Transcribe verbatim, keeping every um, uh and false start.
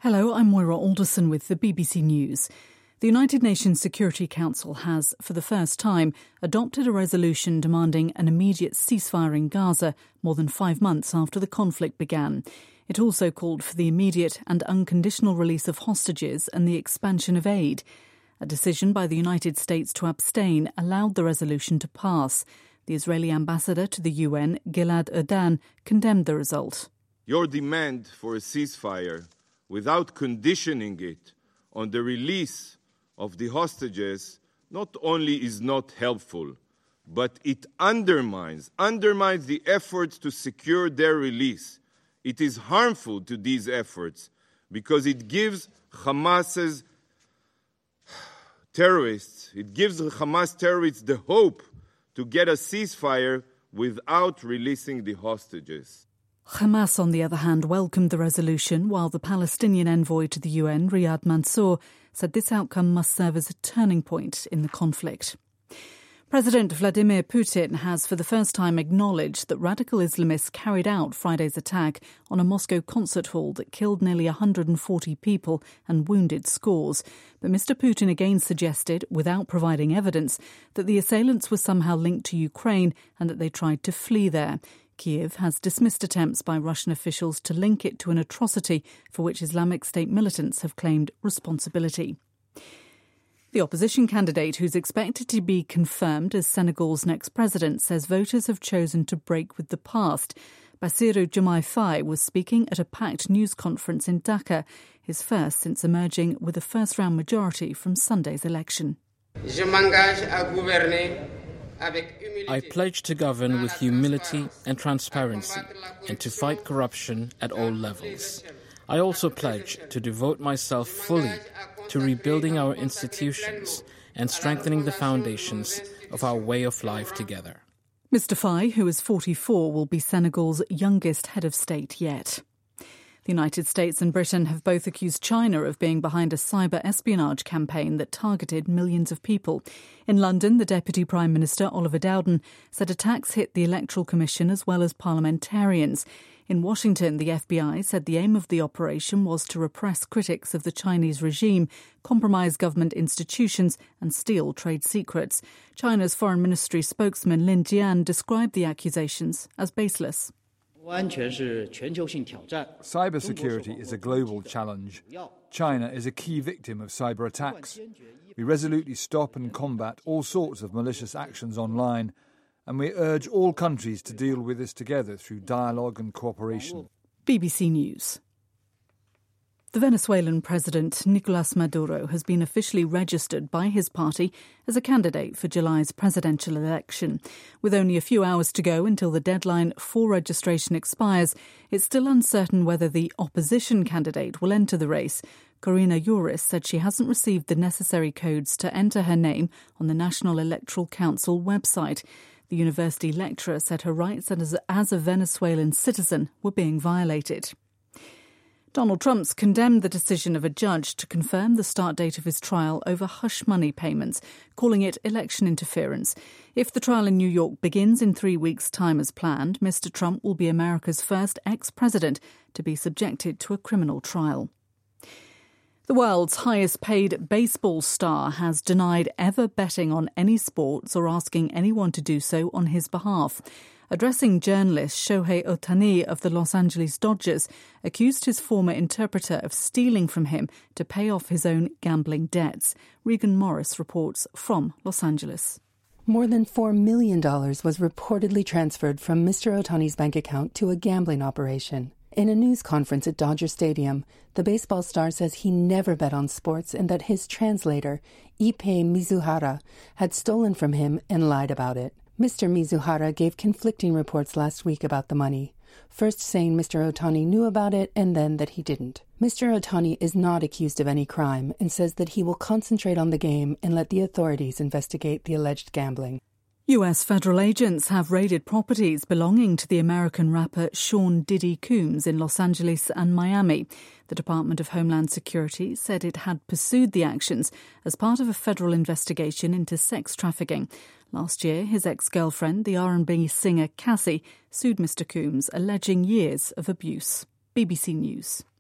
Hello, I'm Moira Alderson with the B B C News. The United Nations Security Council has, for the first time, adopted a resolution demanding an immediate ceasefire in Gaza more than five months after the conflict began. It also called for the immediate and unconditional release of hostages and the expansion of aid. A decision by the United States to abstain allowed the resolution to pass. The Israeli ambassador to the U N, Gilad Erdan, condemned the result. Your demand for a ceasefire, without conditioning it on the release of the hostages, not only is not helpful, but it undermines, undermines the efforts to secure their release. It is harmful to these efforts because it gives Hamas's terrorists, it gives Hamas terrorists the hope to get a ceasefire without releasing the hostages. Hamas, on the other hand, welcomed the resolution, while the Palestinian envoy to the U N, Riyad Mansour, said this outcome must serve as a turning point in the conflict. President Vladimir Putin has for the first time acknowledged that radical Islamists carried out Friday's attack on a Moscow concert hall that killed nearly one hundred forty people and wounded scores. But Mister Putin again suggested, without providing evidence, that the assailants were somehow linked to Ukraine and that they tried to flee there. Kiev has dismissed attempts by Russian officials to link it to an atrocity for which Islamic State militants have claimed responsibility. The opposition candidate, who's expected to be confirmed as Senegal's next president, says voters have chosen to break with the past. Bassirou Diomaye Faye was speaking at a packed news conference in Dakar, his first since emerging with a first-round majority from Sunday's election. Je m'engage à gouverner. I pledge to govern with humility and transparency and to fight corruption at all levels. I also pledge to devote myself fully to rebuilding our institutions and strengthening the foundations of our way of life together. Mister Faye, who is forty-four, will be Senegal's youngest head of state yet. The United States and Britain have both accused China of being behind a cyber espionage campaign that targeted millions of people. In London, the Deputy Prime Minister, Oliver Dowden, said attacks hit the Electoral Commission as well as parliamentarians. In Washington, the F B I said the aim of the operation was to repress critics of the Chinese regime, compromise government institutions and steal trade secrets. China's Foreign Ministry spokesman Lin Jian described the accusations as baseless. Cybersecurity is a global challenge. China is a key victim of cyber attacks. We resolutely stop and combat all sorts of malicious actions online, and we urge all countries to deal with this together through dialogue and cooperation. B B C News. The Venezuelan president, Nicolas Maduro, has been officially registered by his party as a candidate for July's presidential election. With only a few hours to go until the deadline for registration expires, it's still uncertain whether the opposition candidate will enter the race. Corina Juris said she hasn't received the necessary codes to enter her name on the National Electoral Council website. The university lecturer said her rights as, as a Venezuelan citizen were being violated. Donald Trump's condemned the decision of a judge to confirm the start date of his trial over hush money payments, calling it election interference. If the trial in New York begins in three weeks' time as planned, Mister Trump will be America's first ex-president to be subjected to a criminal trial. The world's highest-paid baseball star has denied ever betting on any sports or asking anyone to do so on his behalf. Addressing journalist Shohei Ohtani of the Los Angeles Dodgers, accused his former interpreter of stealing from him to pay off his own gambling debts. Regan Morris reports from Los Angeles. More than four million dollars was reportedly transferred from Mister Ohtani's bank account to a gambling operation. In a news conference at Dodger Stadium, the baseball star says he never bet on sports and that his translator, Ippei Mizuhara, had stolen from him and lied about it. Mister Mizuhara gave conflicting reports last week about the money, first saying Mister Ohtani knew about it and then that he didn't. Mister Ohtani is not accused of any crime and says that he will concentrate on the game and let the authorities investigate the alleged gambling. U S federal agents have raided properties belonging to the American rapper Sean Diddy Combs in Los Angeles and Miami. The Department of Homeland Security said it had pursued the actions as part of a federal investigation into sex trafficking. Last year, his ex-girlfriend, the R and B singer Cassie, sued Mister Combs, alleging years of abuse. B B C News.